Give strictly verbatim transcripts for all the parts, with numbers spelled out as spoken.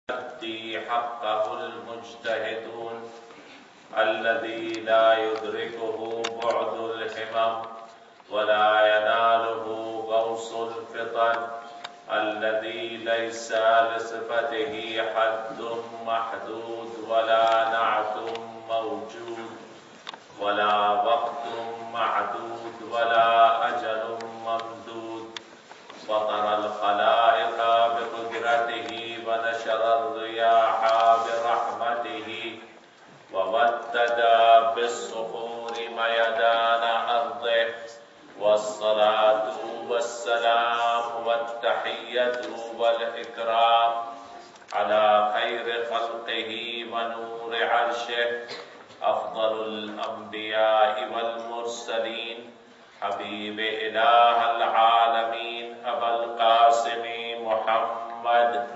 يؤدي حقه المجتهدون الذي لا يدركه بعد الهمم ولا يناله غوص الفطن الذي ليس لصفته حد محدود ولا نعت موجود ولا وقت معدود ولا أجل ممدود فطر الخلائق بقدرته ونشر الرياح برحمته وودد بالصخور ميدان أرضه والصلاة والسلام والتحية والإكرام على خير خلقه ونور عرشه أفضل الأنبياء والمرسلين حبيب إله العالمين أبا القاسم محمد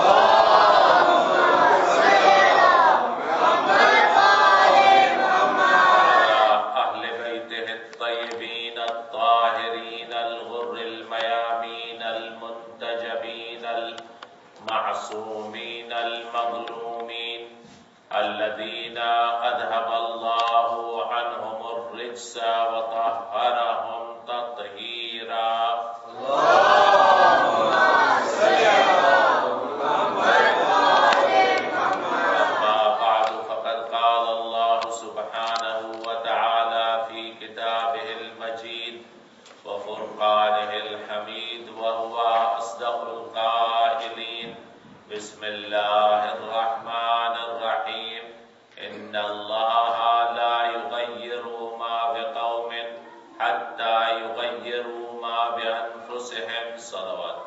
المعصومين المظلومين الذين أذهب الله عنهم الرجس وطهرهم تطهيرا اللهم صل على محمد وآل محمد. أما بعد فقد قال الله سبحانه وتعالى في كتابه المجيد وفرقانه الحميد وهو أصدق القائلين بسم الله الرحمن الرحيم إن الله لا يغير ما بقوم حتى يغيروا ما بأنفسهم صلوات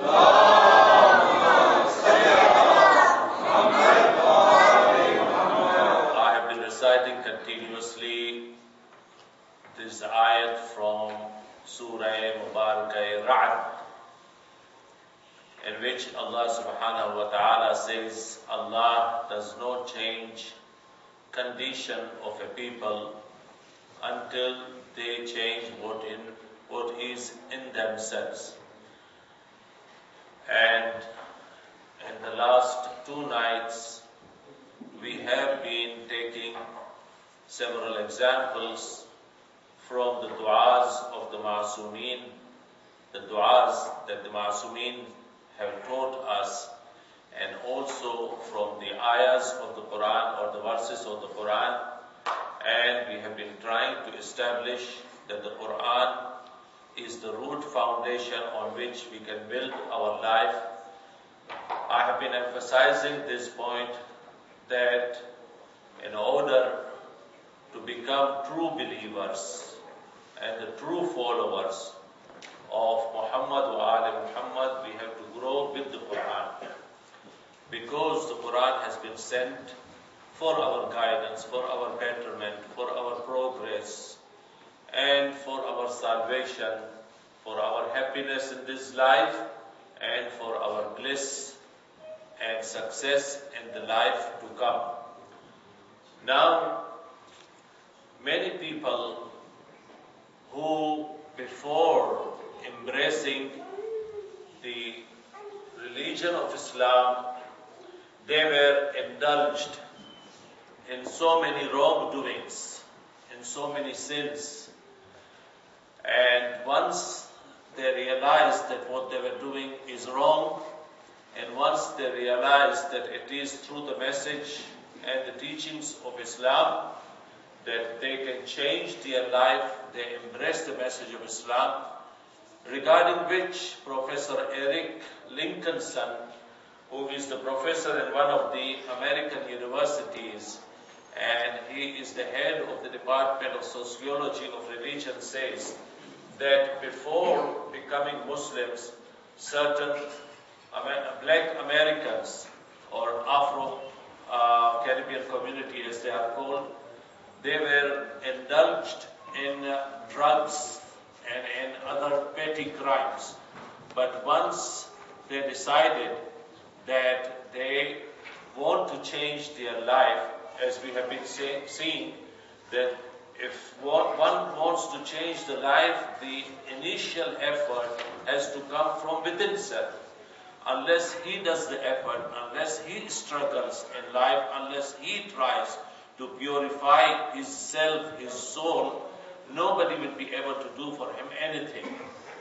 اللهم صل على محمد وآل محمد. I have been reciting continuously this ayat from Surah Mubarakah Ra'd, in which Allah subhanahu wa ta'ala says Allah does not change condition of a people until they change what in what is in themselves. And in the last two nights we have been taking several examples from the du'as of the Ma'asumeen, the du'as that the Ma'asumeen have taught us, and also from the ayahs of the Quran or the verses of the Quran. And we have been trying to establish that the Quran is the root foundation on which we can build our life. I have been emphasizing this point that in order to become true believers and the true followers of Muhammad wa Ali Muhammad, we have to grow with the Quran, because the Quran has been sent for our guidance, for our betterment, for our progress, and for our salvation, for our happiness in this life, and for our bliss and success in the life to come. Now, many people who before embracing the religion of Islam, they were indulged in so many wrongdoings, in so many sins. And once they realized that what they were doing is wrong, and once they realized that it is through the message and the teachings of Islam that they can change their life, they embrace the message of Islam, regarding which Professor Eric Lincolnson, who is the professor in one of the American universities, and he is the head of the Department of Sociology of Religion, says that before becoming Muslims, certain black Americans or Afro-Caribbean uh, community as they are called, they were indulged in uh, drugs and in other petty crimes. But once they decided that they want to change their life, as we have been say, seeing, that if one wants to change the life, the initial effort has to come from within self. unless he does the effort, unless he struggles in life, unless he tries to purify his self, his soul, nobody will be able to do for him anything.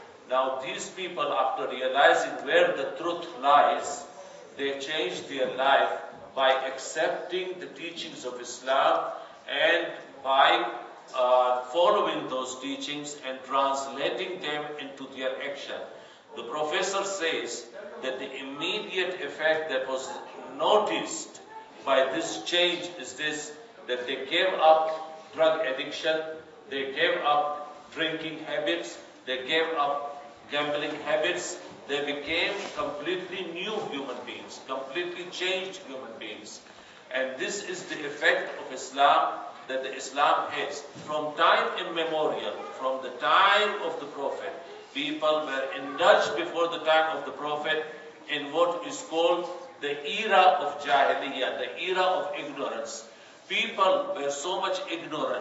Now these people, after realizing where the truth lies, they changed their life by accepting the teachings of Islam and by uh, following those teachings and translating them into their action. The professor says that the immediate effect that was noticed by this change is this, that they gave up drug addiction, they gave up drinking habits, they gave up gambling habits, they became completely new human beings, completely changed human beings. And this is the effect of Islam, that the Islam has. From time immemorial, from the time of the Prophet, people were indulged before the time of the Prophet in what is called the era of Jahiliyyah, the era of ignorance. People were so much ignorant.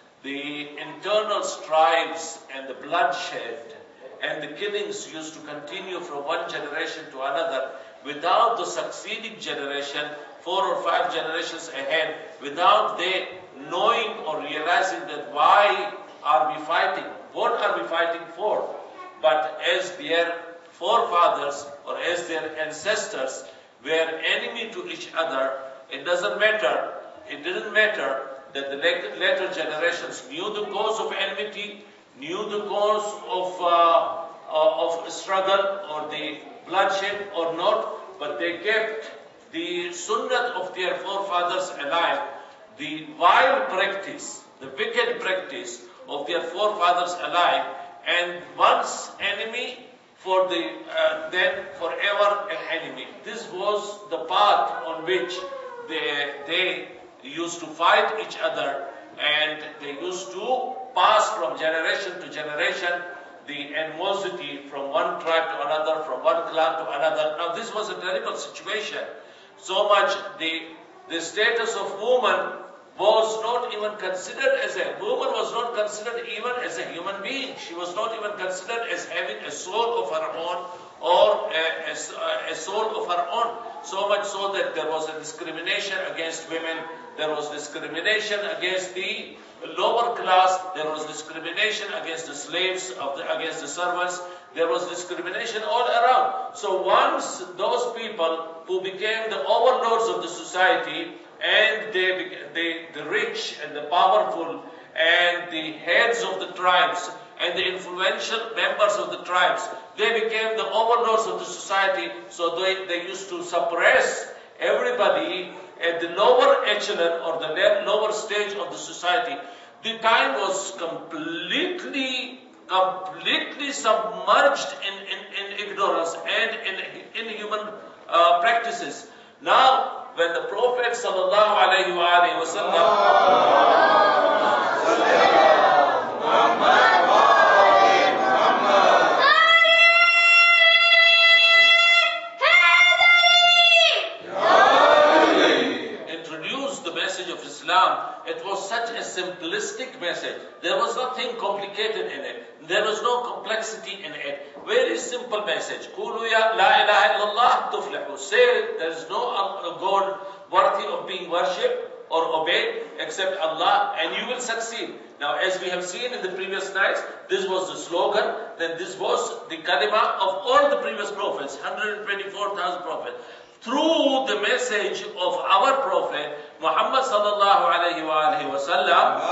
The internal strifes and the bloodshed and the killings used to continue from one generation to another without the succeeding generation, four or five generations ahead, without they knowing or realizing that why are we fighting? What are we fighting for? But as their forefathers or as their ancestors were enemy to each other, it doesn't matter. It didn't matter that the later generations knew the cause of enmity, knew the cause of, uh, uh, of struggle or the bloodshed or not, but they kept the sunnah of their forefathers alive, the vile practice, the wicked practice of their forefathers alive, and once enemy, for the uh, then forever an enemy. This was the path on which they, they used to fight each other, and they used to pass from generation to generation the animosity from one tribe to another, from one clan to another. Now this was a terrible situation. So much the, the status of woman was not even considered as a, woman was not considered even as a human being. She was not even considered as having a soul of her own or a, a, a soul of her own. So much so that there was a discrimination against women, there was discrimination against the lower class, there was discrimination against the slaves, of the, against the servants, there was discrimination all around. So once those people who became the overlords of the society, and they, they, the rich and the powerful and the heads of the tribes and the influential members of the tribes, they became the overlords of the society, so they, they used to suppress everybody at the lower echelon or the lower stage of the society. The time was completely, completely submerged in, in, in ignorance and in inhuman uh, practices. Now, when the Prophet sallallahu alaihi wasallam introduced the message of Islam, it was such a simplistic message. There was nothing complicated in it. There was no complexity in it. Very simple message. Qulu ya la ilaha illallah tuflihu. Say there is no God worthy of being worshipped or obeyed except Allah, and you will succeed. Now, as we have seen in the previous nights, this was the slogan, then this was the kalima of all the previous prophets, one hundred twenty-four thousand prophets. Through the message of our Prophet, Muhammad sallallahu alayhi wa alayhi wa sallam,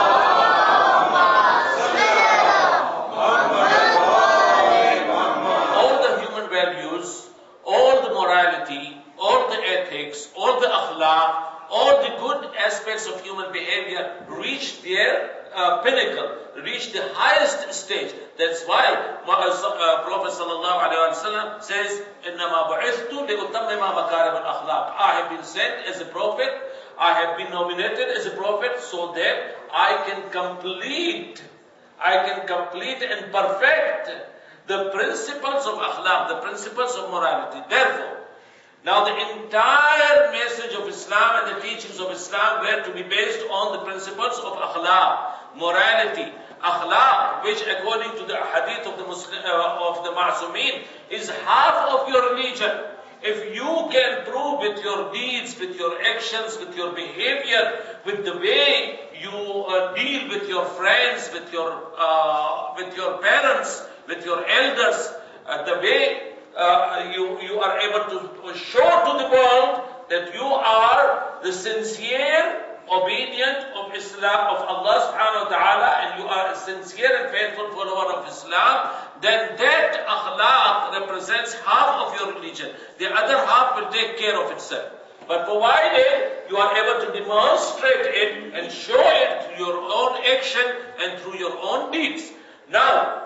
all the human values, all the morality, all the ethics, all the akhlaq, all the good aspects of human behavior reached their uh, pinnacle, reached the highest stage. That's why uh, Prophet sallallahu alaihi wasallam says, "Innama bu'ithtu li'utammima makarim al-akhlaq." I have been sent as a prophet. I have been nominated as a prophet so that I can complete, I can complete and perfect the principles of akhlaq, the principles of morality. Therefore, now the entire message of Islam and the teachings of Islam were to be based on the principles of akhlaq, morality. Akhlaq, which according to the hadith of the Muslim, uh, of the Ma'sumin, is half of your religion. If you can prove with your deeds, with your actions, with your behavior, with the way you uh, deal with your friends, with your uh, with your parents, with your elders, uh, the way uh, you you are able to show to the world that you are the sincere obedient of Islam, of Allah subhanahu wa ta'ala, and you are a sincere and faithful follower of Islam, then that akhlaq represents half of your religion. The other half will take care of itself. But provided you are able to demonstrate it and show it through your own action and through your own deeds. Now,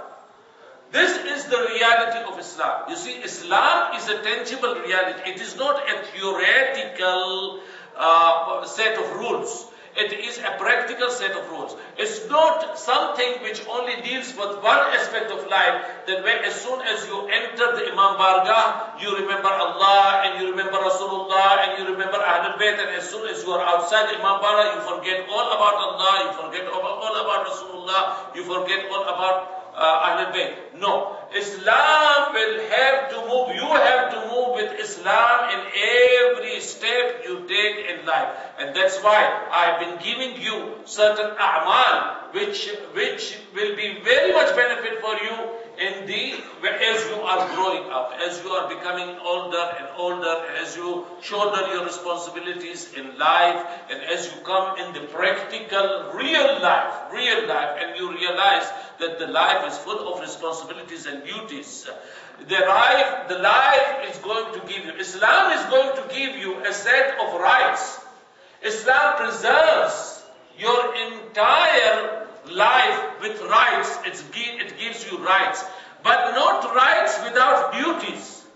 this is the reality of Islam. You see, Islam is a tangible reality. It is not a theoretical uh, set of rules. It is a practical set of rules. It's not something which only deals with one aspect of life, that when as soon as you enter the Imam Bargah, you remember Allah, and you remember Rasulullah, and you remember Ahlul Bayt, and as soon as you are outside the Imam Bargah, you forget all about Allah, you forget all about Rasulullah, you forget all about uh, Ahlul Bayt. No. Islam will have to move. You have to move with Islam in every step you take in life. And that's why I've been giving you certain a'mal which, which will be very much benefit for you in the, as you are growing up, as you are becoming older and older, as you shoulder your responsibilities in life, and as you come in the practical, real life, real life, and you realize that the life is full of responsibilities and duties. The life, the life is going to give you, Islam is going to give you a set of rights. Islam preserves your entire life with rights. It's, it gives you rights, but not rights without duties.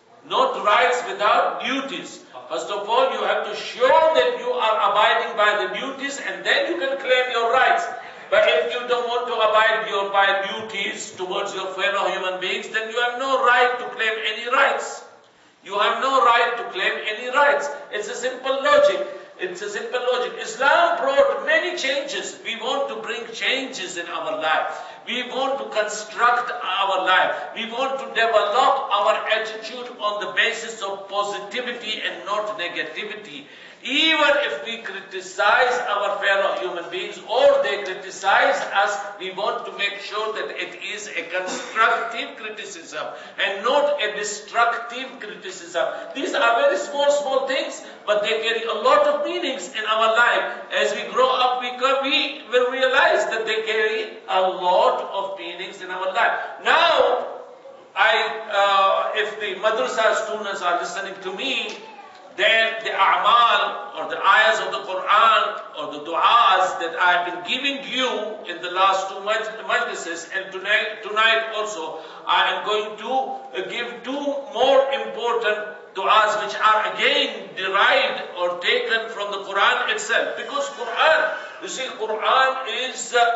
Not rights without duties. First of all, you have to show that you are abiding by the duties, and then you can claim your rights. But if you don't want to abide your, by duties towards your fellow human beings, then you have no right to claim any rights. You have no right to claim any rights. It's a simple logic. It's a simple logic. Islam brought many changes. We want to bring changes in our life. We want to construct our life. We want to develop our attitude on the basis of positivity and not negativity. Even if we criticize our fellow human beings or they criticize us, we want to make sure that it is a constructive criticism and not a destructive criticism. These are very small, small things, but they carry a lot of meanings in our life. As we grow up, we, we will realize that they carry a lot of meanings in our life. Now, I, uh, if the madrasa students are listening to me, then the a'mal or the ayahs of the Quran or the du'as that I have been giving you in the last two majlises, and tonight, tonight also I am going to give two more important du'as which are again derived or taken from the Quran itself. Because Quran, you see, Quran is, uh,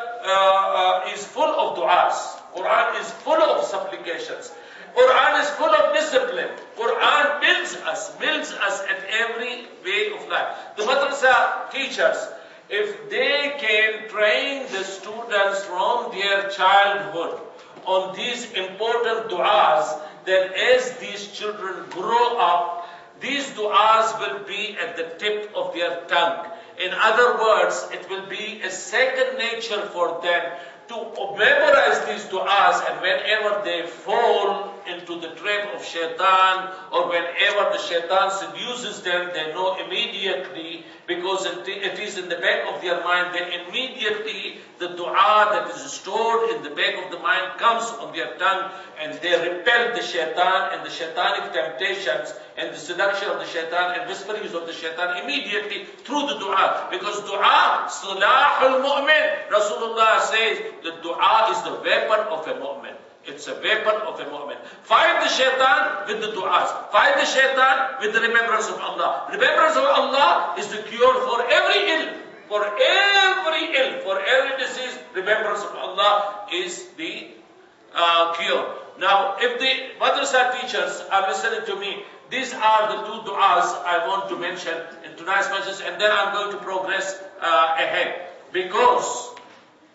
uh, is full of du'as. Quran is full of supplications. Quran is full of discipline. Quran builds us, builds us at every way of life. The madrasa teachers, if they can train the students from their childhood on these important du'as, then as these children grow up, these du'as will be at the tip of their tongue. In other words, it will be a second nature for them to memorize these du'as, and whenever they fall into the trap of shaitan, or whenever the shaitan seduces them, they know immediately, because it is in the back of their mind, then immediately the dua that is stored in the back of the mind comes on their tongue, and they repel the shaitan and the shaitanic temptations and the seduction of the shaitan and whisperings of the shaitan immediately through the dua. Because dua, silahul mu'min. Rasulullah says that dua is the weapon of a mu'min. It's a weapon of a mu'min. Fight the shaitan with the du'as. Fight the shaitan with the remembrance of Allah. Remembrance of Allah is the cure for every ill. For every ill, for every disease, remembrance of Allah is the uh, cure. Now, if the madrasa teachers are listening to me, these are the two du'as I want to mention in tonight's message, and then I'm going to progress uh, ahead. Because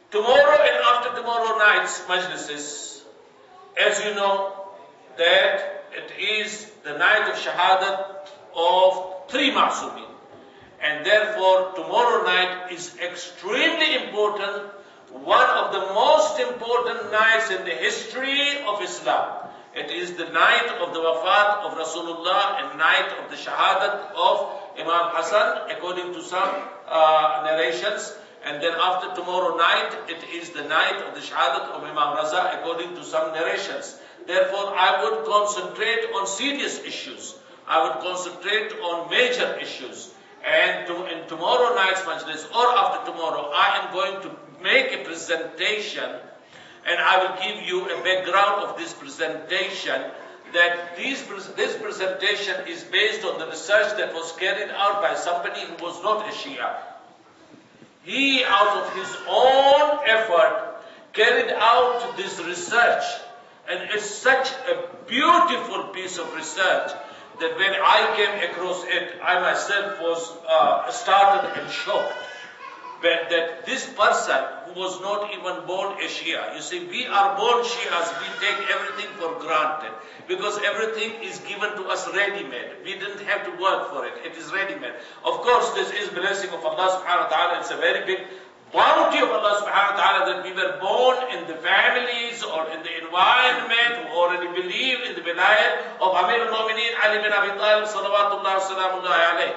Tomorrow and after tomorrow night's majlises, as you know, that it is the night of shahadat of three ma'sumin. And therefore, tomorrow night is extremely important, one of the most important nights in the history of Islam. It is the night of the wafat of Rasulullah and night of the shahadat of Imam Hassan, according to some uh, narrations. And then after tomorrow night, it is the night of the shahadat of Imam Raza, according to some narrations. Therefore, I would concentrate on serious issues. I would concentrate on major issues. And to, in tomorrow night's majlis, or after tomorrow, I am going to make a presentation, and I will give you a background of this presentation, that these, this presentation is based on the research that was carried out by somebody who was not a Shia. He, out of his own effort, carried out this research, and it's such a beautiful piece of research that when I came across it, I myself was uh, startled and shocked. But that this person who was not even born a Shia, you see, we are born Shias, we take everything for granted because everything is given to us ready-made. We didn't have to work for it, it is ready-made. Of course, this is blessing of Allah subhanahu wa ta'ala, it's a very big bounty of Allah subhanahu wa ta'ala that we were born in the families or in the environment who already believe in the wilayat of Amir al-Mu'mineen Ali bin Abi Talib salawatullah wa salamullahi alayhi.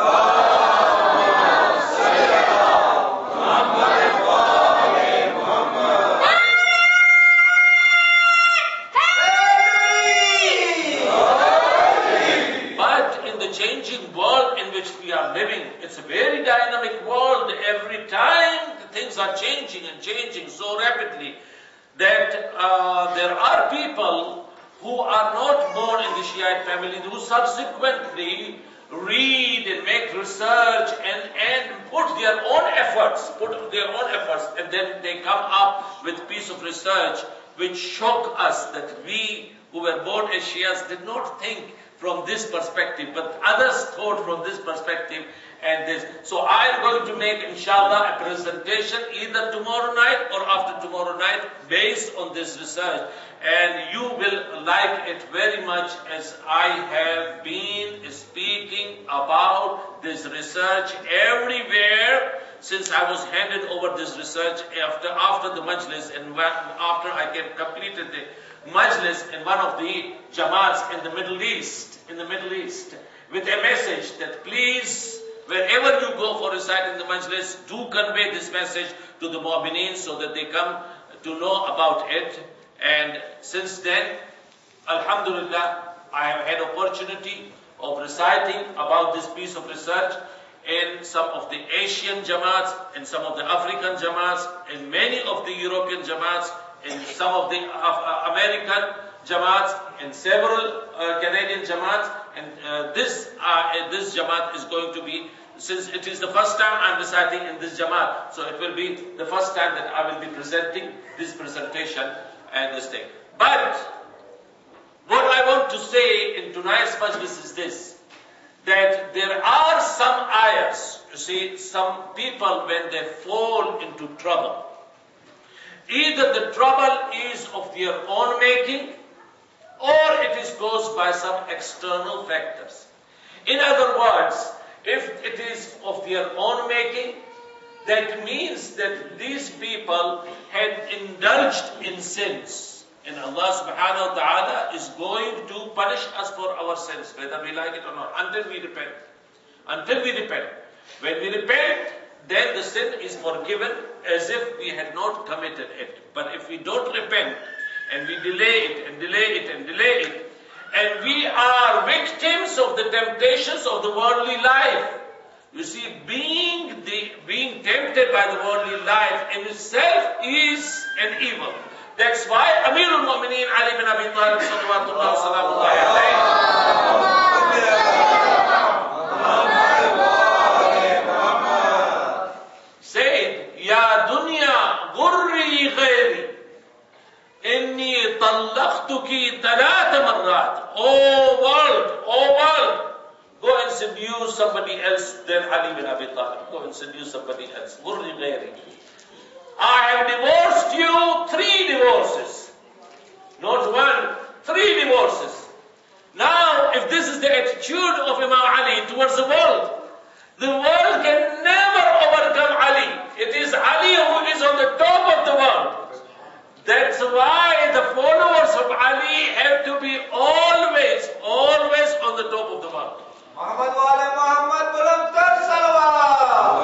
But in the changing world in which we are living, it's a very dynamic world. Every time things are changing and changing so rapidly that uh, there are people who are not born in the Shiite family who subsequently read and make research and, and put their own efforts, put their own efforts, and then they come up with a piece of research which shock us that we who were born as Shias did not think from this perspective, but others thought from this perspective and this. So I am going to make, inshallah, a presentation either tomorrow night or after tomorrow night based on this research. And you will like it very much as I have been speaking about this research everywhere since I was handed over this research after, after the majlis and after I get completed the majlis in one of the jamaats in the Middle East, in the Middle East, with a message that please, wherever you go for reciting the majlis, do convey this message to the mu'mineen so that they come to know about it. And since then, alhamdulillah, I have had opportunity of reciting about this piece of research in some of the Asian jamaats, in some of the African jamaats, in many of the European jamaats, in some of the uh, American jamaats, in several uh, Canadian jamaats, and uh, this uh, this jamaat is going to be, since it is the first time I am reciting in this jamaat, so it will be the first time that I will be presenting this presentation and this thing. But what I want to say in tonight's majlis is this, that there are some ayahs, you see, some people when they fall into trouble, either the trouble is of their own making or it is caused by some external factors. In other words, if it is of their own making, that means that these people had indulged in sins. And Allah subhanahu wa ta'ala is going to punish us for our sins, whether we like it or not, until we repent. Until we repent. When we repent, then the sin is forgiven as if we had not committed it. But if we don't repent, and we delay it, and delay it, and delay it, and we are victims of the temptations of the worldly life. You see, being, the, being tempted by the worldly life in itself is an evil. That's why Amir al-Mu'mineen Ali bin Abi Talib sallallahu alayhi said, Ya dunya gurri ghayri inni tallaqtuki thalatha marrat. Oh world, oh world, go and seduce somebody else than Ali bin Abi Talib. Go and seduce somebody else. Gurri ghayri. I have divorced you three divorces. Not one, three divorces. Now, if this is the attitude of Imam Ali towards the world, the world can never overcome Ali. It is Ali who is on the top of the world. That's why the followers of Ali have to be always, always on the top of the world. Muhammad wa ala Muhammad buland kar salawat.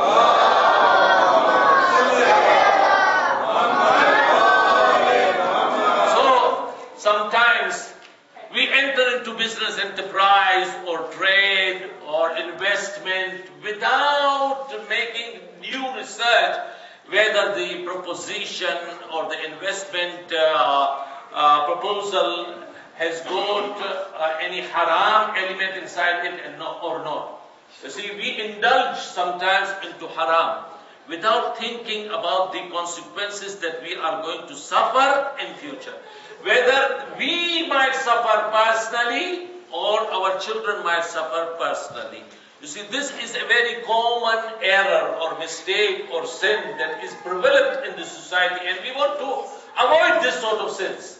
So, sometimes we enter into business enterprise or trade or investment without making new research whether the proposition or the investment uh, uh, proposal has got uh, any haram element inside it and no, or not. You see, we indulge sometimes into haram without thinking about the consequences that we are going to suffer in future. Whether we might suffer personally or our children might suffer personally. You see, this is a very common error or mistake or sin that is prevalent in the society, and we want to avoid this sort of sins.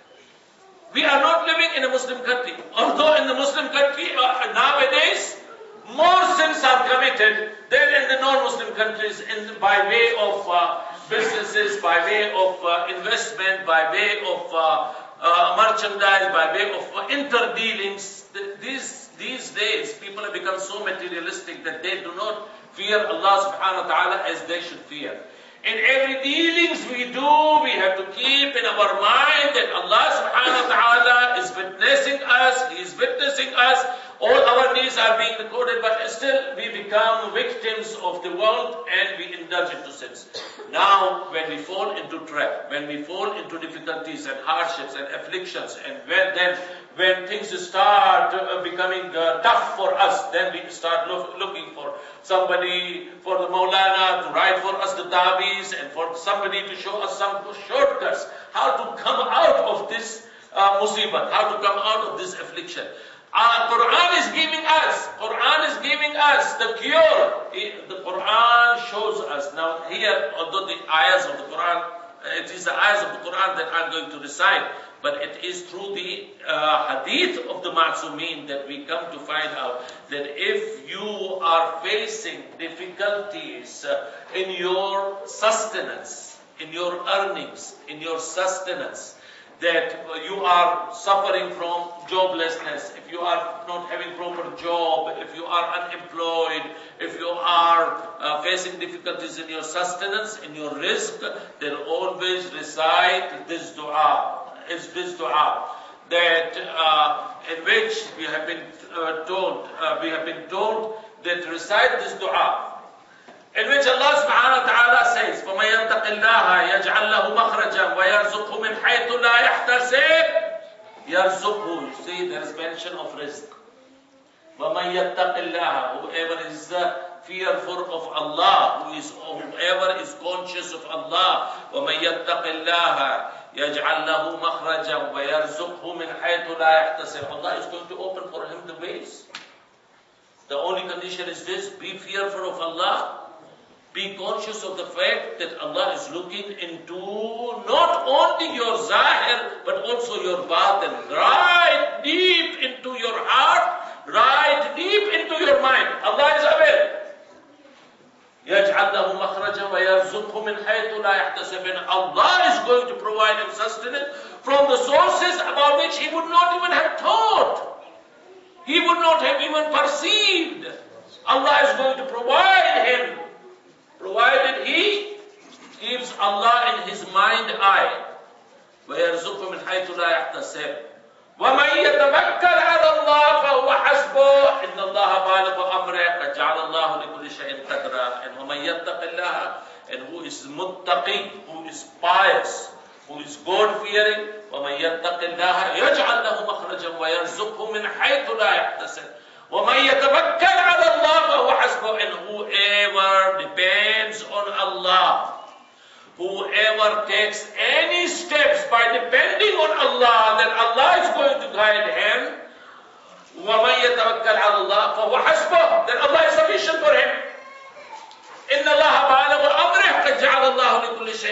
We are not living in a Muslim country. Although in the Muslim country uh, nowadays, more sins are committed than in the non-Muslim countries in, by way of uh, businesses, by way of uh, investment, by way of uh, uh, merchandise, by way of uh, interdealings. These, these days, people have become so materialistic that they do not fear Allah subhanahu wa ta'ala as they should fear. In every dealings we do, we have to keep in our mind that Allah subhanahu wa ta'ala is witnessing us, He is witnessing us, all our needs are being recorded, but still we become victims of the world and we indulge into sins. Now, when we fall into trap, when we fall into difficulties and hardships and afflictions, and when then when things start uh, becoming uh, tough for us, then we start look, looking for somebody, for the Maulana to write for us the tabis, and for somebody to show us some shortcuts, how to come out of this uh, musibah, how to come out of this affliction. Uh, Quran is giving us, Quran is giving us the cure. It, the Quran shows us. Now here, although the ayahs of the Quran, it is the ayahs of the Quran that I'm going to recite, but it is through the uh, hadith of the Ma'sumin that we come to find out that if you are facing difficulties uh, in your sustenance, in your earnings, in your sustenance, that you are suffering from joblessness, if you are not having proper job, if you are unemployed, if you are uh, facing difficulties in your sustenance, in your rizq, then always recite this dua. Is this dua that uh, in which we have been uh, told, uh, we have been told that recite this dua, in which Allah subhanahu wa ta'ala says, فَمَنْ يَتَّقِ اللَّهَ يَجْعَلْ لَهُ مَخْرَجًا وَيَرْزُقْهُ مِنْ حَيْثُ لَا يَحْتَسِبْ يَرْزُقْهُ. You see, there is mention of rizq. وَمَنْ يَتَّقِ اللَّهَ, whoever is uh, fearful of Allah, who is, whoever is conscious of Allah, وَمَنْ يَتَّقِ اللَّهَ يَجْعَلْ لَهُ مَخْرَجًا وَيَرْزُقْهُ مِنْ حَيْثُ لَا يَحْتَسِبْ. Allah is going to open for him the ways. The only condition is this: be fearful of Allah. Be conscious of the fact that Allah is looking into not only your zahir, but also your batin. Right deep into your heart, right deep into your mind. Allah is aware. يَجْعَلْ لَهُ مَخْرَجًا وَيَرْزُقْهُ مِنْ حَيْثُ لَا يَحْتَسِبْ. And Allah is going to provide him sustenance from the sources about which he would not even have thought. He would not have even perceived. Allah is going to provide him, provided he keeps Allah in his mind eye. وَيَرْزُقُ مِنْ حَيْثُ لَا يَحْتَسِبْ. وَمَنْ يَتَوَكَّلْ عَلَى اللَّهِ فَهُوَ حَسْبُهُ إِنَّ اللَّهَ بَالِغُ أَمْرِهِ قَدْ جَعَلَ اللَّهُ لِكُلِّ شَيْءٍ قَدْرًا. And وَمَنْ يَتَّقِ اللَّهَ, and who is muttaqi, who is pious, who is God-fearing, وَمَنْ يَتَّقِ اللَّهَ يَجْعَلْ لَهُ مَخْرَجًا وَيَرْزُقْهُ مِنْ حَيْثُ لَا يَحْتَسِبْ. وَمَنْ يَتَوَكَّلْ عَلَى اللَّهِ فَهُوَ حَسْبُهُ. And whoever depends on Allah, whoever takes any steps by depending on Allah, then Allah is going to guide him. وَمَنْ يَتَوَكَّلْ عَلَى اللَّهِ فَهُوَ حَسْبُهُ. Then Allah is sufficient for him. إِنَّ اللَّهَ بَالِغُ أَمْرِهِ قَدْ جَعَلَ اللَّهُ لِكُلِّ شَيْءٍ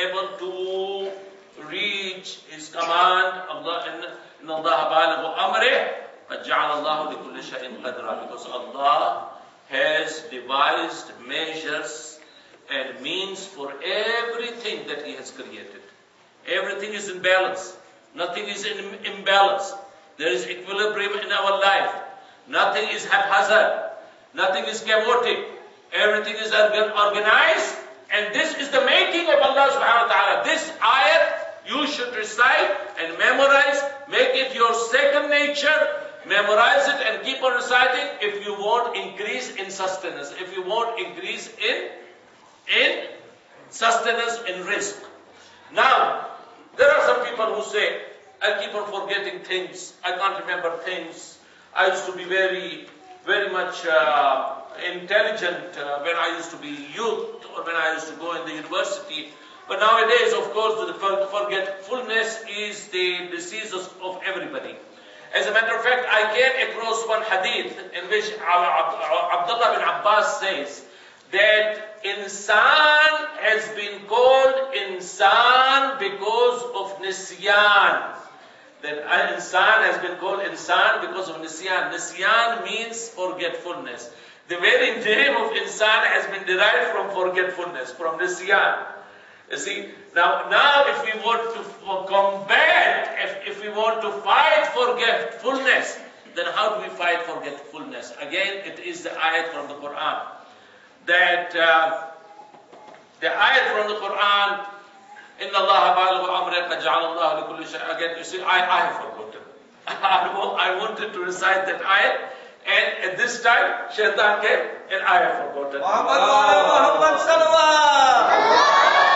able to reach his command. Allah, إن الله بالغ أمره قد جعل الله لكل شيء قدرا, because Allah has devised measures and means for everything that He has created. Everything is in balance. Nothing is in imbalance. There is equilibrium in our life. Nothing is haphazard. Nothing is chaotic. Everything is organized. And this is the making of Allah subhanahu wa ta'ala. This ayat you should recite and memorize. Make it your second nature. Memorize it and keep on reciting if you want increase in sustenance. If you want increase in, in sustenance, in risk. Now, there are some people who say, I keep on forgetting things. I can't remember things. I used to be very, very much uh, intelligent uh, when I used to be youth or when I used to go in the university. But nowadays, of course, the forgetfulness is the disease of everybody. As a matter of fact, I came across one hadith in which Abdullah bin Abbas says that insan has been called insan because of nisyan. That insan has been called insan because of nisyan. Nisyan means forgetfulness. The very name of insan has been derived from forgetfulness, from nisyan. You see, now, now if we want to combat, if, if we want to fight forgetfulness, then how do we fight forgetfulness? Again, it is the ayat from the Quran. That uh, the ayat from the Quran, إِنَّ اللَّهَ بَالِغُ أَمْرِهِ قَدْ جَعَلَ اللَّهُ لِكُلِّ شَيْءٍ. Again, you see, I, I have forgotten. I wanted to recite that ayat, and at this time, Shaitan came, and I have forgotten. Muhammad Muhammad Salawat.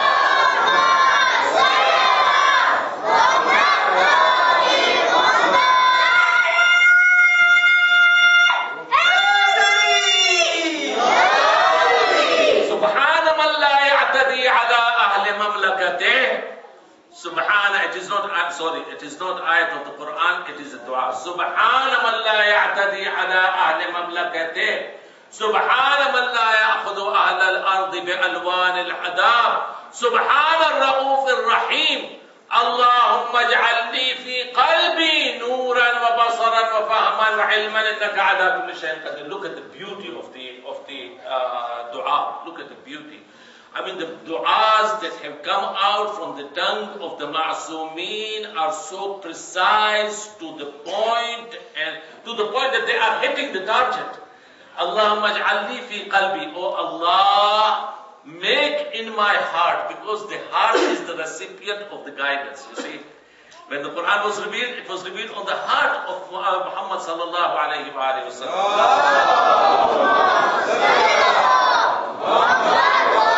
Subhana, it is not, I'm sorry, it is not ayat of the Quran, it is a dua. Subhana man la ya'tadi ala ahli mamlakatih. Subhana man la ya'khudhu ahla al-ardi bi-alwan al-adab. Subhana al-ra'uf al-rahim. Allahumma ja'alni fi qalbi nuran wa basaran wa fahman wa ilman innaka ala kulli shay'in qadir. Look at the beauty of the, of the uh, dua. Look at the beauty. I mean, the du'as that have come out from the tongue of the ma'asumeen are so precise to the point, and to the point that they are hitting the target. Allahumma ja'alni fi qalbi. Oh Allah, make in my heart, because the heart is the recipient of the guidance. You see, when the Quran was revealed, it was revealed on the heart of Muhammad sallallahu alayhi wa sallam.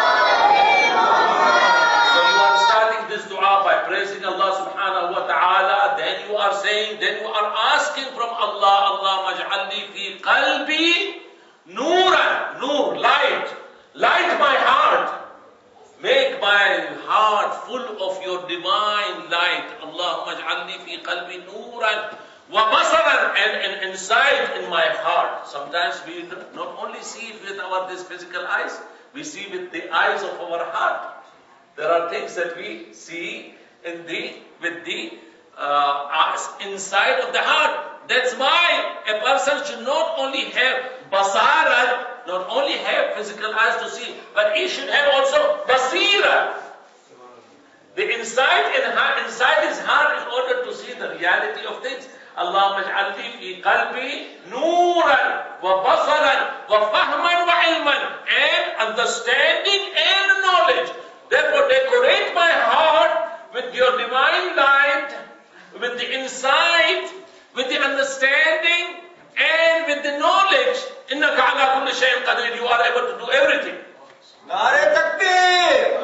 Praising Allah subhanahu wa ta'ala, then you are saying, then you are asking from Allah, Allah maj'alni fi qalbi nuran, nur, light, light my heart, make my heart full of your divine light. Allah maj'alni fi qalbi nuran wa basaran, and, and inside in my heart. Sometimes we not only see with our this physical eyes, we see with the eyes of our heart. There are things that we see in the, with the uh, inside of the heart. That's why a person should not only have basara, not only have physical eyes to see, but he should have also basira, the inside in heart, inside his heart, in order to see the reality of things. Allahumma ij'alni fi qalbi nuran wa basaran wa fahman wa ilman, and understanding and knowledge. Therefore, decorate my heart with your divine light, with the insight, with the understanding, and with the knowledge. Innaka ala kulli shay'in qadir. You are able to do everything. Nare takbir.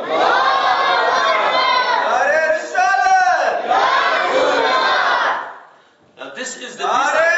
Nare risalat. Now this is the Nare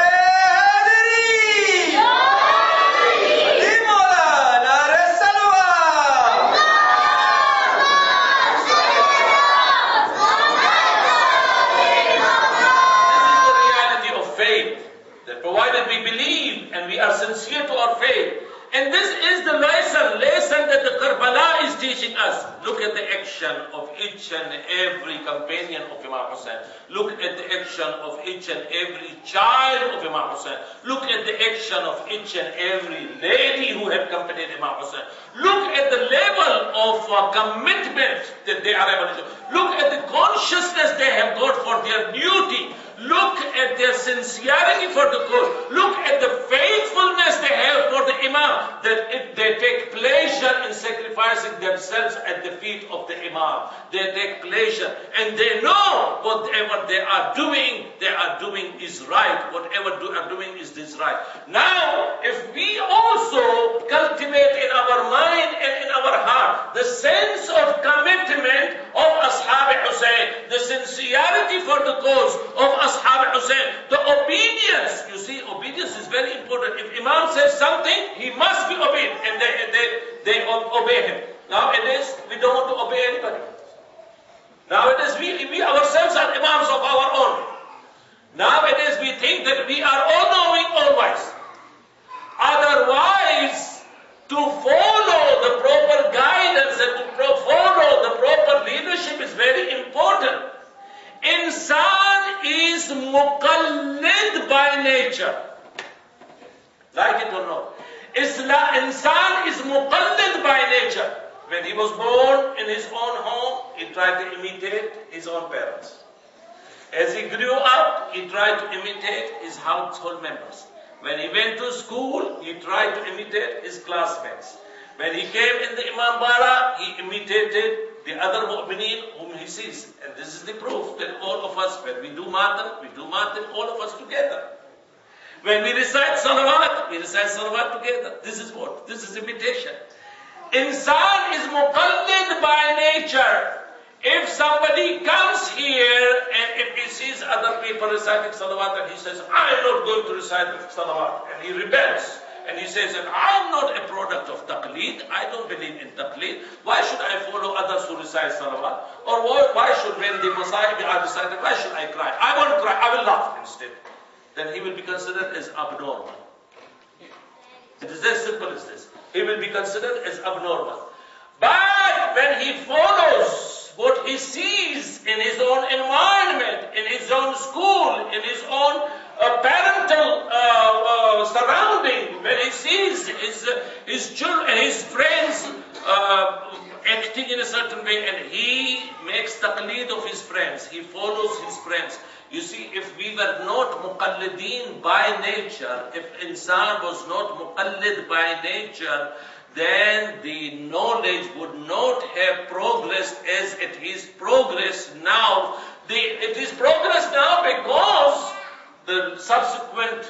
provided we believe and we are sincere to our faith, And this is the lesson, lesson that the Karbala is teaching us. Look at the action of each and every companion of Imam Hussein. Look at the action of each and every child of Imam Hussein. Look at the action of each and every lady who had accompanied Imam Hussein. Look at the level of uh, commitment that they are able to do. Look at the consciousness they have got for their duty. Look at their sincerity for the cause. Look at the faithfulness they have for the Imam. That if they take pleasure in sacrificing themselves at the feet of the Imam. They take pleasure. And they know whatever they are doing, they are doing is right. Whatever they are doing is this right. Now, if we also cultivate in our mind and in our heart the sense of commitment of Ashab Hussein, the sincerity for the cause of Ashab Hussein, the obedience. You see, obedience is very important. If Imam says something, he must be obeyed, and they, they, they obey him. Nowadays, we don't want to obey anybody. Nowadays, we, we ourselves are Imams of our own. Nowadays, we think that we are all knowing, all wise. Otherwise, to follow the proper guidance and to follow the proper leadership is very important. Insan is muqallid by nature. Like it or not. Islam, insan is muqallid by nature. When he was born in his own home, he tried to imitate his own parents. As he grew up, he tried to imitate his household members. When he went to school, he tried to imitate his classmates. When he came in the Imambara, he imitated the other mu'mineen whom he sees. And this is the proof that all of us, when we do matam, we do matam, all of us together. When we recite salawat, we recite salawat together. This is what? This is imitation. Insan is muqallid by nature. If somebody comes here and if he sees other people reciting salawat and he says, I am not going to recite salawat, and he rebels, and he says that I am not a product of taqleed, I don't believe in taqleed, why should I follow others who recite salawat? Or why, why should, when the Masahib are recited, why should I cry? I won't cry, I will laugh instead. Then he will be considered as abnormal. It is as simple as this. He will be considered as abnormal. But when he follows what he sees in his own environment, in his own school, in his own uh, parental uh, uh, surrounding, when he sees his, uh, his children, his friends uh, acting in a certain way, and he makes taqleed of his friends, he follows his friends. You see, if we were not muqallideen by nature, if insan was not muqallid by nature, then the knowledge would not have progressed as it is progress now. The, it is progress now because the subsequent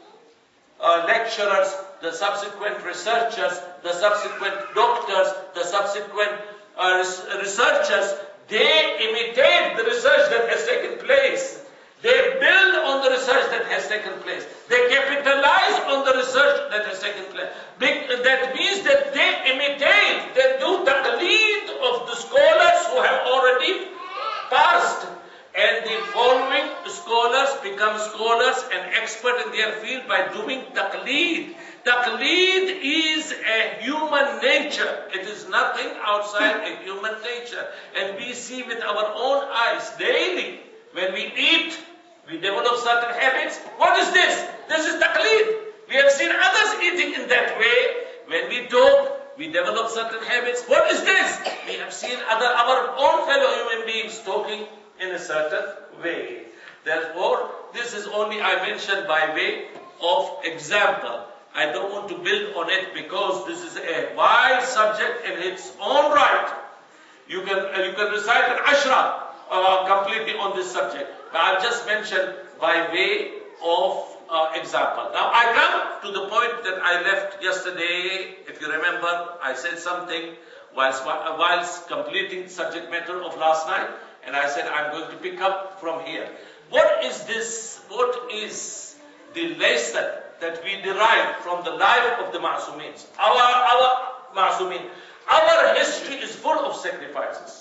uh, lecturers, the subsequent researchers, the subsequent doctors, the subsequent uh, res researchers, they imitate the research that has taken place. They build on the research that has taken place. They capitalize on the research that has taken place. That means that they imitate, they do taqleed of the scholars who have already passed. And the following scholars become scholars and expert in their field by doing taqleed. Taqleed is a human nature. It is nothing outside a human nature. And we see with our own eyes daily, when we eat, we develop certain habits. What is this? This is taqleed. We have seen others eating in that way. When we talk, we develop certain habits. What is this? We have seen other our own fellow human beings talking in a certain way. Therefore, this is only I mentioned by way of example. I don't want to build on it because this is a wide subject in its own right. You can uh, you can recite an ashra uh, completely on this subject. But I've just mentioned by way of uh, example. Now I come to the point that I left yesterday. If you remember, I said something whilst, whilst completing subject matter of last night. And I said I'm going to pick up from here. What is this? What is the lesson that we derive from the life of the Ma'sumeens? Our, our Ma'sumeen. Our history is full of sacrifices.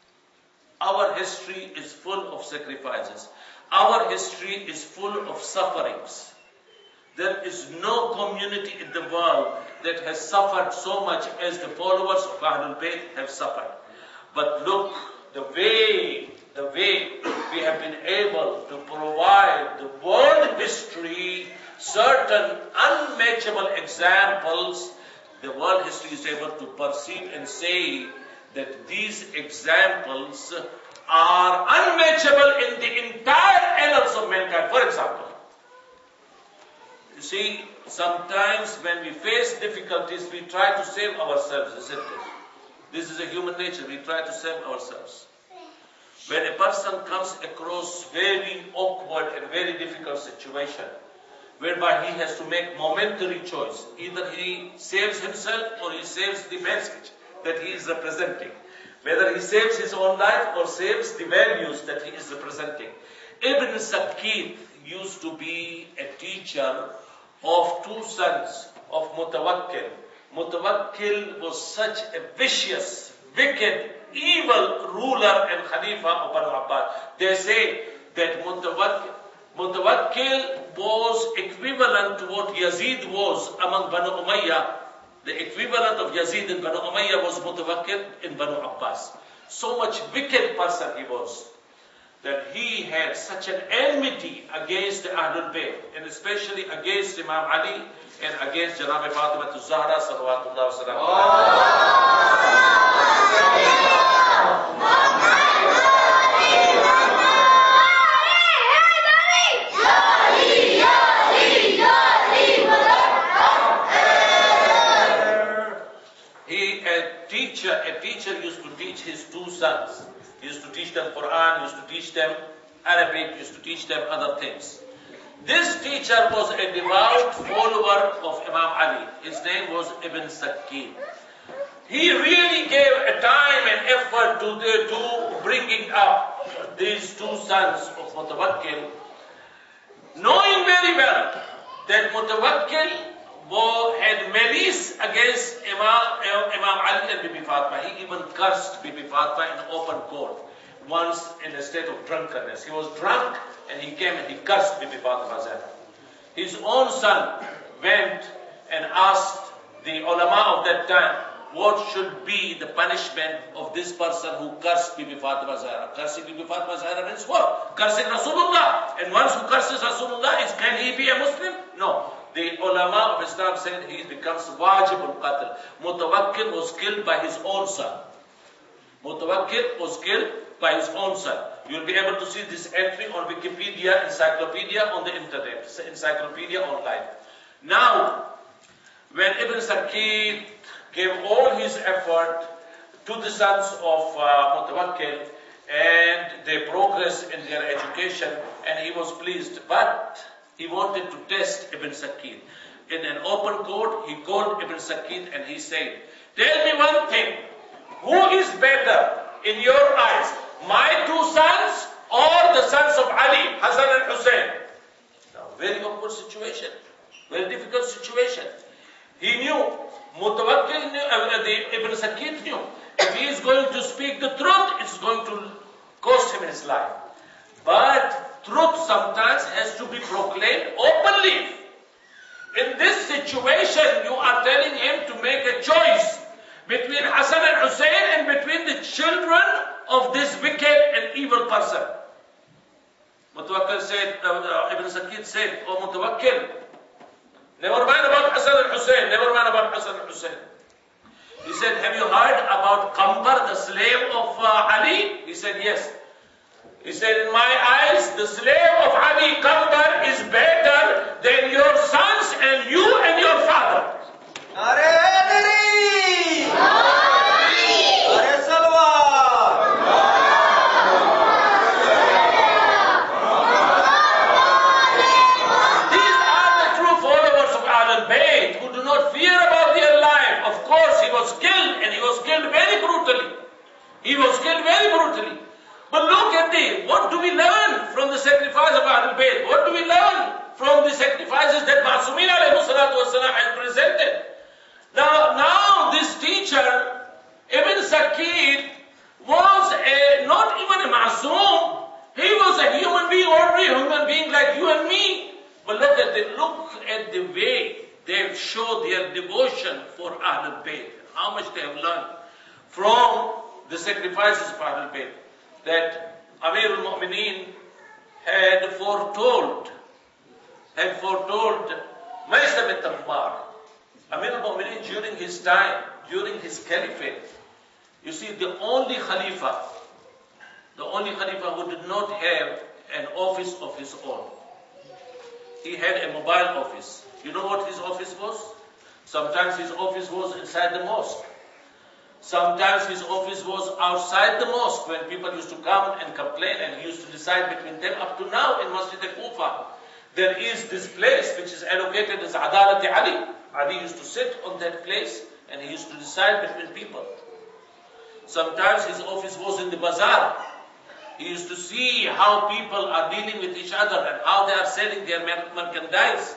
Our history is full of sacrifices. Our history is full of sufferings. There is no community in the world that has suffered so much as the followers of Ahlul Bayt have suffered. But look, the way, the way we have been able to provide the world history certain unmatchable examples, the world history is able to perceive and say that these examples are unmatchable in the entire annals of mankind. For example, you see, sometimes when we face difficulties, we try to save ourselves, isn't it? This is a human nature. We try to save ourselves. When a person comes across very awkward and very difficult situation, whereby he has to make momentary choice, either he saves himself or he saves the message that he is representing. Whether he saves his own life or saves the values that he is representing. Ibn Sakkit used to be a teacher of two sons of Mutawakkil. Mutawakkil was such a vicious, wicked, evil ruler and Khalifa of Banu Abbas. They say that Mutawakkil, Mutawakkil was equivalent to what Yazid was among Banu Umayyah. The equivalent of Yazid in Banu Umayyah was Mutawakkil in Banu Abbas. So much wicked person he was, that he had such an enmity against the Ahlul Bayt, and especially against Imam Ali and against Janab Fatima Zahra salawatullah wa salam. A teacher used to teach his two sons. He used to teach them Quran, used to teach them Arabic, used to teach them other things. This teacher was a devout follower of Imam Ali. His name was Ibn Sakkit. He really gave a time and effort to, the, to bringing up these two sons of Mutawakkil, knowing very well that Mutawakkil had malice against Imam, Imam Ali and Bibi Fatima. He even cursed Bibi Fatima in open court once in a state of drunkenness. He was drunk and he came and he cursed Bibi Fatima Zahra. His own son went and asked the ulama of that time what should be the punishment of this person who cursed Bibi Fatima Zahra. Cursing Bibi Fatima Zahra means what? Cursing Rasulullah. And once who curses Rasulullah, is, can he be a Muslim? No. The ulama of Islam said he becomes wajib al-qatl. Mutawakkil was killed by his own son. Mutawakkil was killed by his own son. You'll be able to see this entry on Wikipedia, Encyclopedia on the internet, Encyclopedia online. Now, when Ibn Sakkit gave all his effort to the sons of uh, Mutawakkil, and they progressed in their education, and he was pleased, but he wanted to test Ibn Sakkit. In an open court, he called Ibn Sakkit and he said, tell me one thing, who is better in your eyes, my two sons or the sons of Ali, Hassan and Hussein? Now, very awkward situation, very difficult situation. He knew, Mutawakkil knew, uh, the Ibn Sakkit knew, if he is going to speak the truth, it's going to cost him his life. But truth sometimes has to be proclaimed openly. In this situation, you are telling him to make a choice between Hassan and Hussein and between the children of this wicked and evil person. Mutawakkil said, uh, Ibn Sakkit said, oh Mutawakkil, never mind about Hassan and Hussein, never mind about Hassan and Hussein. He said, have you heard about Qambar, the slave of uh, Ali? He said, yes. He said, in my eyes, the slave of Ali, Qambar, is better than your sons and you and your father. These are the true followers of Ahlul Bayt who do not fear about their life. Of course, he was killed, and he was killed very brutally. He was killed very brutally. But look at the, what do we learn from the sacrifice of Ahlul Bayt? What do we learn from the sacrifices that Ma'sumin alayhi salatu wasalam had presented? Now, now this teacher, Ibn Sakkit, was a, not even a Ma'sum. He was a human being, ordinary human being like you and me. But look at the, look at their devotion for Ahlul Bayt, how much they have learned from the sacrifices of Ahlul Bayt, that Amir al-Mu'mineen had foretold, had foretold Maysam al-Tammar. Amir al-Mu'mineen during his time, during his caliphate, you see, the only Khalifa, the only Khalifa who did not have an office of his own. He had a mobile office. You know what his office was? Sometimes his office was inside the mosque. Sometimes his office was outside the mosque when people used to come and complain, and he used to decide between them. Up to now in Masjid al-Kufa, there is this place which is allocated as Adalat Ali. Ali used to sit on that place and he used to decide between people. Sometimes his office was in the bazaar. He used to see how people are dealing with each other and how they are selling their merchandise.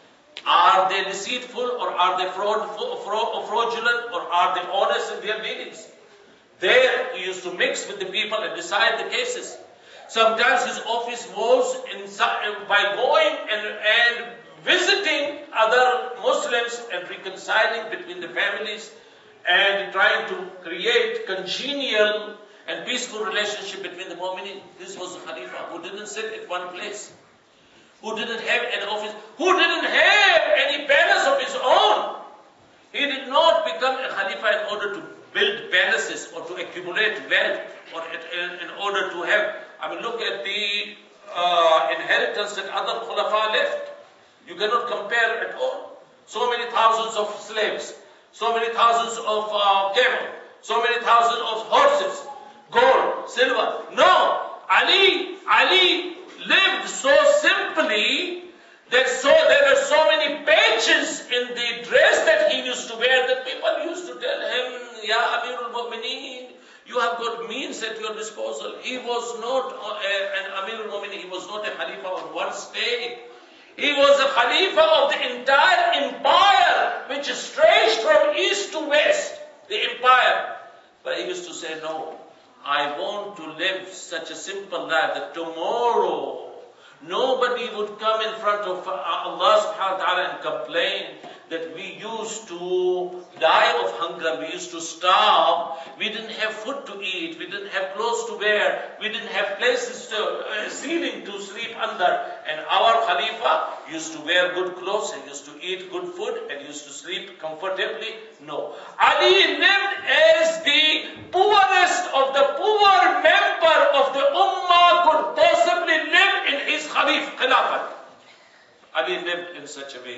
Are they deceitful, or are they fraud, fraudulent, or are they honest in their dealings? There he used to mix with the people and decide the cases. Sometimes his office was inside, by going and, and visiting other Muslims and reconciling between the families and trying to create congenial and peaceful relationship between the mu'mineen. This was the Khalifa who didn't sit at one place, who didn't have an office, who didn't have any palace of his own. He did not become a Khalifa in order to build palaces or to accumulate wealth or in order to have, I mean, look at the uh, inheritance that other Khulafa left. You cannot compare at all. So many thousands of slaves, so many thousands of uh, camels, so many thousands of horses, gold, silver. No, Ali, Ali lived so simply that so there were so many patches in the dress that he used to wear that people used to tell him, Ya Amirul Mu'mineen, you have got means at your disposal. He was not uh, an Amirul Mu'mineen, he was not a Khalifa on one state. He was a Khalifa of the entire empire, which stretched from east to west, the empire. But he used to say, no, I want to live such a simple life that tomorrow nobody would come in front of Allah subhanahu wa ta'ala and complain that we used to die of hunger, we used to starve, we didn't have food to eat, we didn't have clothes to wear, we didn't have places to, uh, ceiling to sleep under. And our Khalifa used to wear good clothes and used to eat good food and used to sleep comfortably. No. Ali lived as the poorest of the poor member of the Ummah could possibly live in his Khalif, Khilafat. Ali lived in such a way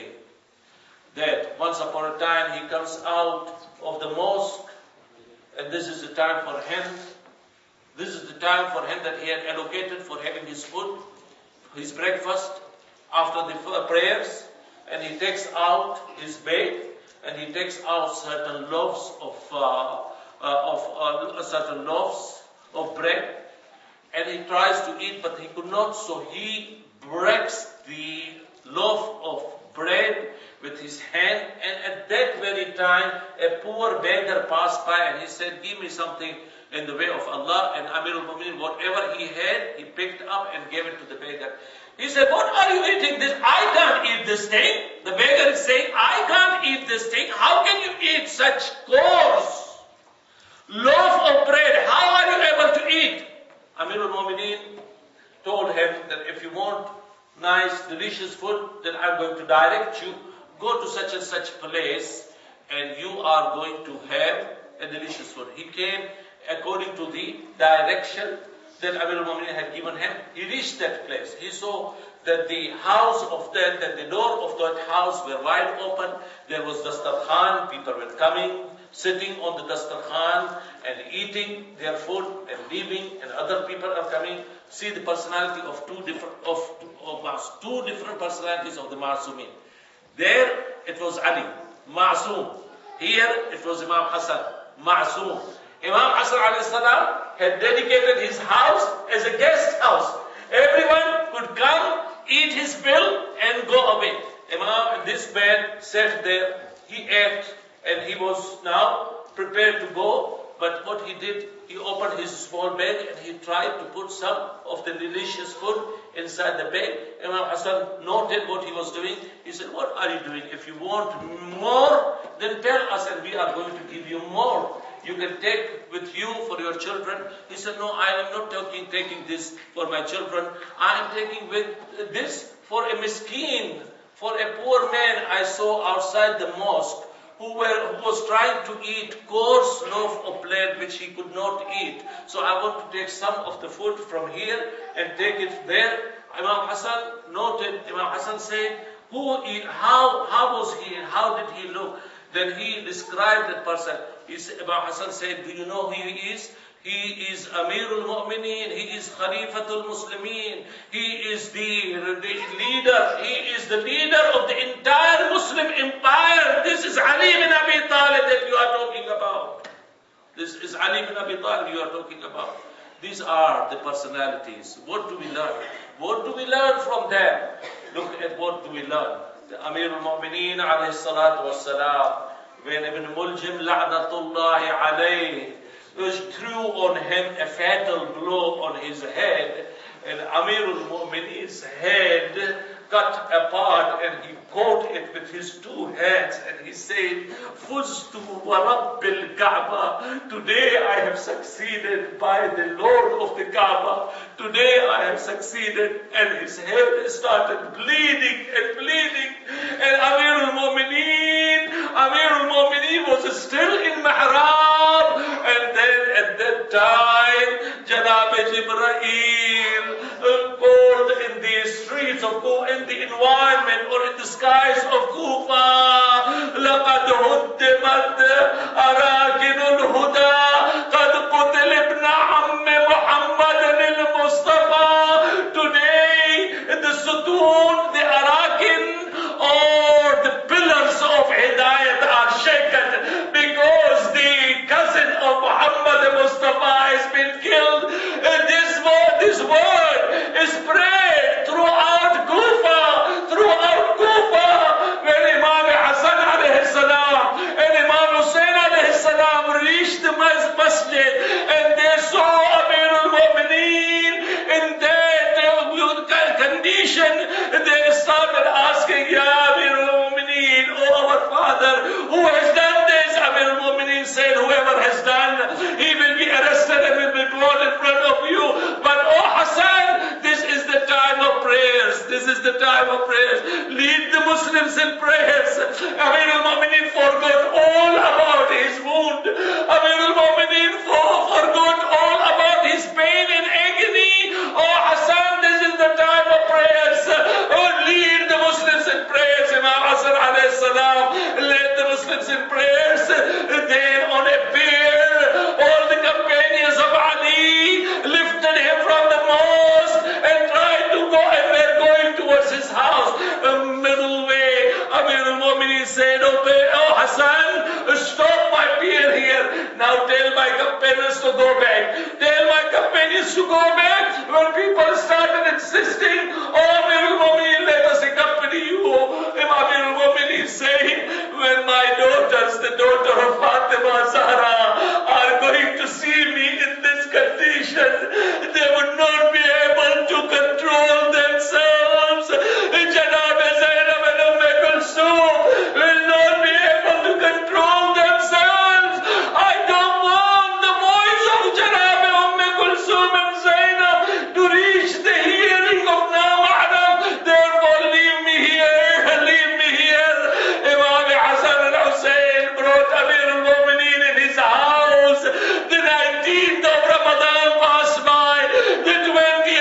that once upon a time he comes out of the mosque, and this is the time for him, this is the time for him that he had allocated for having his food, his breakfast, after the prayers, and he takes out his bed, and he takes out certain loaves of, uh, uh, of uh, certain loaves of bread, and he tries to eat, but he could not, so he breaks the loaf of bread with his hand, and at that very time a poor beggar passed by and he said, give me something in the way of Allah. And Amirul Mu'mineen, whatever he had, he picked up and gave it to the beggar. He said, what are you eating this? I can't eat this thing. The beggar is saying, I can't eat this thing. How can you eat such coarse loaf of bread? How are you able to eat? Amirul Mu'mineen told him that if you want nice, delicious food, then I'm going to direct you. Go to such and such place and you are going to have a delicious food. He came according to the direction that Amir al-Mu'mineen had given him. He reached that place. He saw that the house of that, that the door of that house were wide open. There was dastarkhan. People were coming, sitting on the dastarkhan and eating their food and leaving, and other people are coming. See the personality of two different of, of two different personalities of the Ma'sumin. There it was Ali, Ma'soom. Here it was Imam Hassan, Ma'soom. Imam Hassan alayhi salam had dedicated his house as a guest house. Everyone could come, eat his fill and go away. Imam, this man sat there, he ate, and he was now prepared to go But what he did, he opened his small bag and he tried to put some of the delicious food inside the bag. Imam Hassan noted what he was doing. He said, what are you doing? If you want more, then tell us and we are going to give you more. You can take with you for your children. He said, no, I am not taking, taking this for my children. I am taking with this for a miskeen, for a poor man I saw outside the mosque who, were, who was trying to eat coarse loaf of bread which he could not eat. So I want to take some of the food from here and take it there. Imam Hassan noted, Imam Hassan said, who he, how, how was he, how did he look? Then he described that person. He said, Imam Hassan said, do you know who he is? He is Amirul Mu'mineen. He is Khalifatul Muslimin. He is the, the leader. He is the leader of the entire Muslim empire. This is Ali bin Abi Talib that you are talking about. This is Ali bin Abi Talib you are talking about. These are the personalities. What do we learn? What do we learn from them? Look at what do we learn. The Amirul Mu'mineen alayhi salatu wassalam, when Ibn Muljim la'natullahi alayhi threw on him a fatal blow on his head, and Amirul Mu'mineen's head cut apart and he caught it with his two hands and he said, Fuztu wa Rabbil Kaaba. Today I have succeeded by the Lord of the Kaaba. Today I have succeeded. And his head started bleeding and bleeding. And Amirul Mu'mineen, Amirul Mu'mineen was still in Mihrab. And then at that time, Janab Jibreel called in the streets of Kufa, in the environment or in the skies of Kufa, لَقَدْ هُدِّمَتْ أَرَاكِنُ الْهُدَى قَدْ قُتِلَ ابْنَ عَمِّ مُحَمَّدٍ الْمُصْطَفَى. Today, the Sutun, the Arakin, or the pillars of Hidayat are shaken because the cousin of Muhammad Mustafa has been killed. This word, this word is spread throughout Kufa, throughout Kufa, when Imam Hassan alayhi salam and Imam Hussein alayhi salam reached the masjid and they saw Amir al-Mu'mineen in that uh, condition. They started asking, Ya Amir al-Mu'mineen, oh our father, who has done this? Amir al-Mu'mineen said, whoever has done, he will be arrested and will be brought in front of you. But oh Hassan, this is the time of prayers. This is the time of prayers. Lead the Muslims in prayers. Amir al-Mu'mineen forgot all about his wound. Amir al-Mu'mineen forgot all about his pain and agony. Oh Hassan, this is the time of prayers. Oh, lead the Muslims in prayers. Imam Hassan alayhi salam led the Muslims in prayers. Then on a bier, all the companions of Ali lifted him from the mosque and tried to go, and were going towards his house. A middle way, Amir al-Mu'mineen said, oh, oh Hassan, stop my bier here. Now tell my companions to go back. Tell my companions to go back. When people started insisting, oh Amir al-Mu'mineen, let us accompany you. Amir al-Mu'mineen saying, when my daughters, the daughter of Fatima Zahra, are going to see me in this condition, they would not be able to control themselves. Janab Zainab and Umm Kulsum will not be able to control themselves. I don't want the voice of Janab Umm Kulsum and Zainab to reach the hearing of Nama'adam. Therefore leave me here, leave me here. Imam Hassan al-Hussein brought Amir al-Mu'mineen in his house. The nineteenth of Ramadan passed by. The twentieth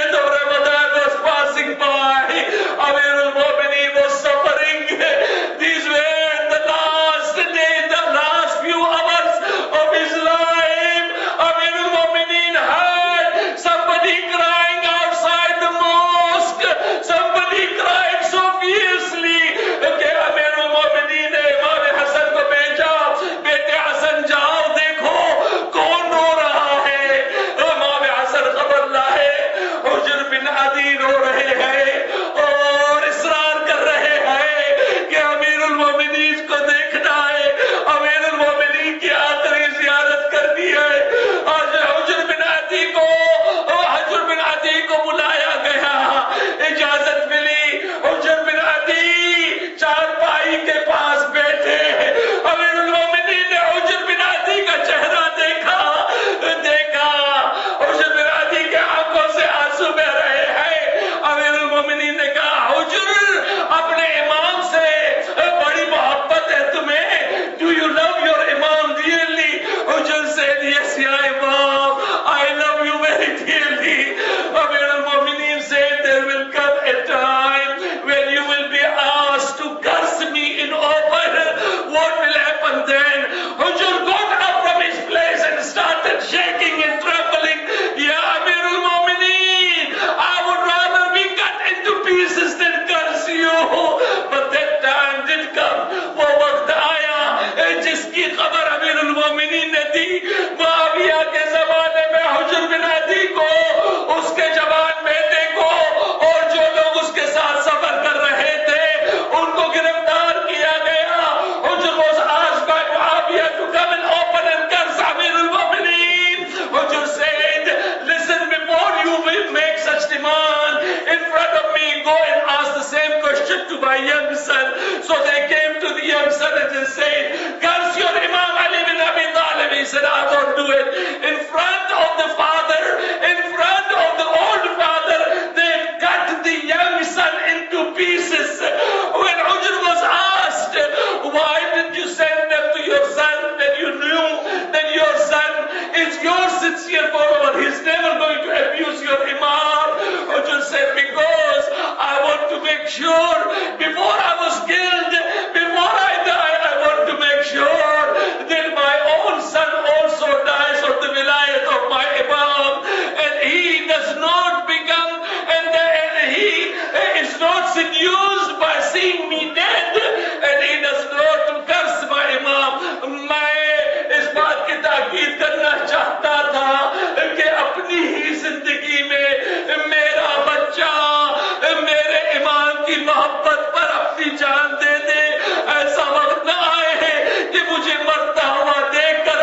my young son. So they came to the young son and they said, curse your Imam Ali bin Abi Talib. He said, I won't do it. In front of the father, in front of the old father, they cut the young son into pieces. When Ujr was asked, why did you send them to your son when you knew that your son is your sincere follower? He's never going to abuse your Imam. Ujr said, because I want to make sure before I was killed, before I die, I want to make sure that my own son also dies of the wilayat of my Imam, and he does not become, and, and he is not seduced by seeing me dead, and he does not curse my Imam. میں اس بات کی تاکید کرنا چاہتا تھا کہ اپنی ہی زندگی میں میرا بچہ میرے امام کی محبت پر اپنی جان دے دے. ایسا وقت نہ آئے کہ مجھے مرتا ہوا دیکھ کر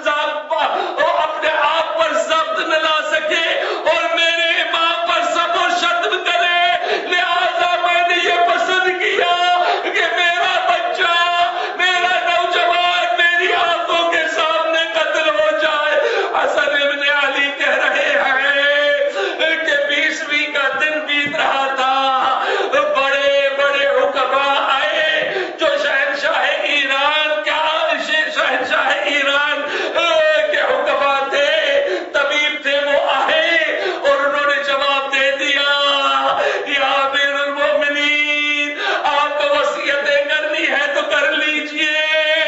اپنے آپ پر ضبط نہ لا سکے اور میرے امام پر سب و شتم کرے. لہذا میں نے یہ پسند کیا کہ میرا بچہ میرا نوجوان میری آنکھوں کے سامنے قتل ہو جائے. حسن ابن علی کہہ رہے ہیں کہ بیسویں کا دن بیت رہا تھا. بڑے بڑے حکما آئے جو شہنشاہ ایران کیا شہنشاہ ایران کے حکما تھے، طبیب تھے، وہ آئے اور انہوں نے جواب دے دیا، یا امیر المومنین آپ کو وصیتیں کرنی ہے تو کر لیجئے.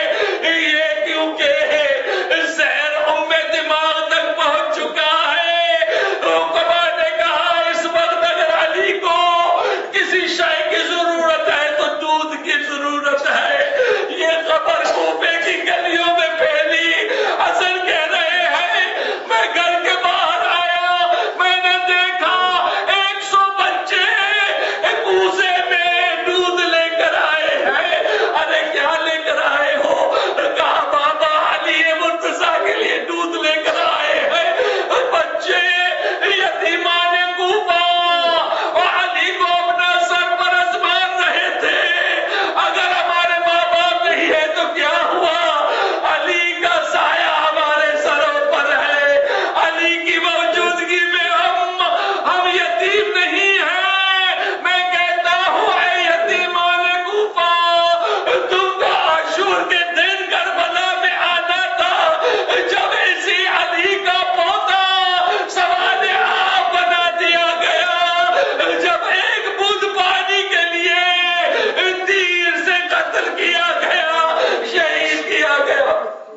یہ کیونکہ زہر ام دماغ تک پہنچ چکا ہے. حکما نے کہا اس وقت اگر علی کو کسی شے کی ضرورت ہے تو دودھ کی ضرورت ہے. یہ خبر کوفے کی گلیوں میں پھیلی. حسن کہہ رہے ہیں میں گھر کے باہر آیا، میں نے دیکھا ایک سو بچے کوزے میں دودھ لے کر آئے ہیں. ارے کیا لے کر آئے ہو؟ کہا بابا علی مرتضیٰ کے لیے دودھ لے کر آئے ہیں. بچے یتیمان کوفہ اور علی کو اپنا سرپرست مان رہے تھے. اگر ہمارے ماں باپ نہیں ہے تو کیا ہوا؟ علی کا سایہ ہمارے سروں پر ہے. علی کی موجودگی میں ہم ہم یتیم نہیں ہیں. میں کہتا ہوں اے یتیمان کوفہ، تم کو عاشور کے دن کربلا میں آنا تھا جب اسی علی کا پوتا سوال آپ بنا دیا گیا، جب ایک بوند پانی کے لیے تیر سے قتل کیا گیا، شہید کیا گیا.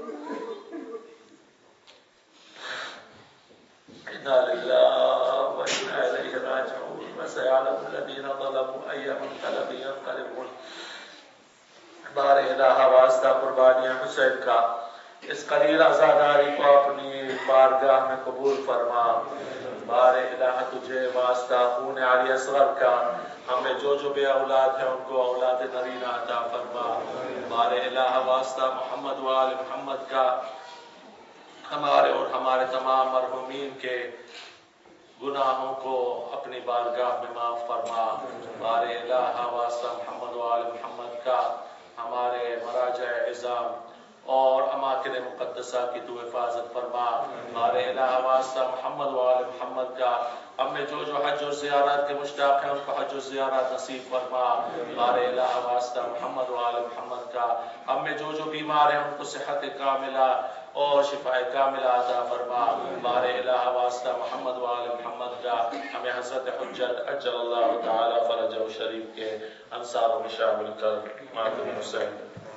انا للہ و انا الیہ راجعون. وسيعلم الذین ظلموا أي منقلب ينقلبون. بار الہ واسطہ قربانی حسین کا اس قلیل عزاداری کو اپنی بارگاہ میں قبول فرما. بار الہ تجھے واسطہ خون علی اصغر کا ہمیں جو جو بے اولاد ہیں ان کو اولاد نرینہ عطا فرما. بار الہ واسطہ محمد و آل محمد کا ہمارے اور ہمارے تمام مرحومین کے گناہوں کو اپنی بارگاہ میں معاف فرما. بار الہ واسطہ محمد و آل محمد کا ہمارے مراجع عظام اور اماکن مقدسہ کی تو حفاظت فرما. بار الہ واسطہ محمد و آل محمد کا ہم میں جو جو حج و زیارت کے مشتاق ہیں ان کو حج و زیارت نصیب فرما. بار الہ واسطہ محمد و آل محمد کا ہم میں جو جو بیمار ہیں ان کو صحت کاملہ اور شفاء کاملہ عطا فرما. بار الہ واسطہ محمد و آل محمد کا ہمیں حضرت حجت اجل اللہ تعالی فرجہ شریف کے انصاروں میں شامل کر. ماتم حسین.